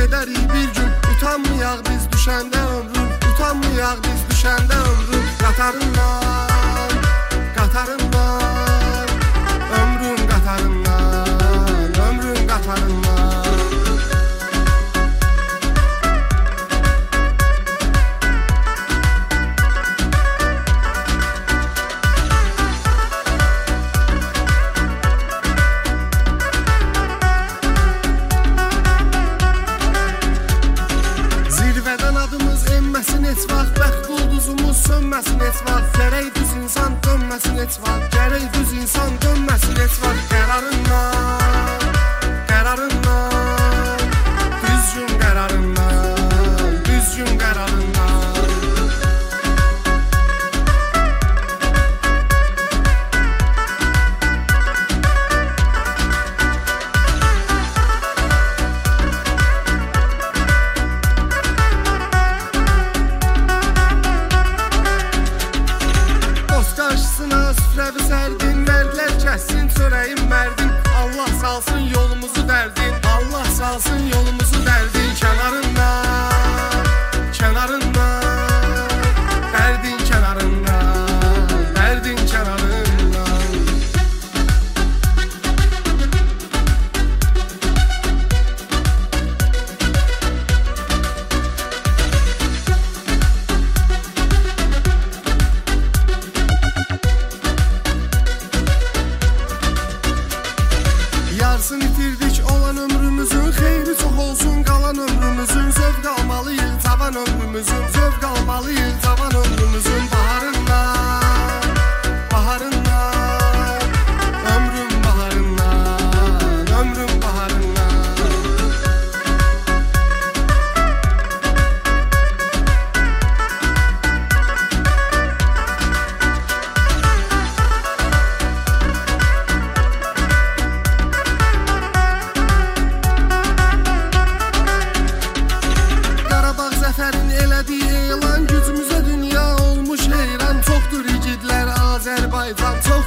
gedərik bir gün. Utanmayaq biz düşəndə ömrüm, utanmayaq biz düşəndə ömrüm. Qatarından, qatarından, ömrüm qatarından, ömrüm qatarından. Enməsin heç vaxt, bəxt ulduzumuz sönməsin heç vaxt. Gərək düz insan dönməsin heç vaxt, gərək düz insan dönməsin heç vaxt. Qərarından, qərarından, düzgün qərarından, düzgün qərarından. Süfrəvi sərdin, mərdlər kəssin çörəyin mərdin. Allah salsın yolumuzu dərdin, Allah salsın yolumuzu dərdin. Kənarından, kənarından, dərdin kənarından, dərdin kənarından. Yarısını itirdik olan ömrümüzün, xeyri çox olsun qalan ömrümüzün. Zövq almalıyıq cavan ömrümüzün, zövq almalıyıq cavan ömrümüzün. Baharından, baharından, ömrüm baharından, ömrüm baharından. Zəfərin elədiyi elan, gücümüzə dünya olmuş heyran. Çoxdur igidlər Azərbaycan, çox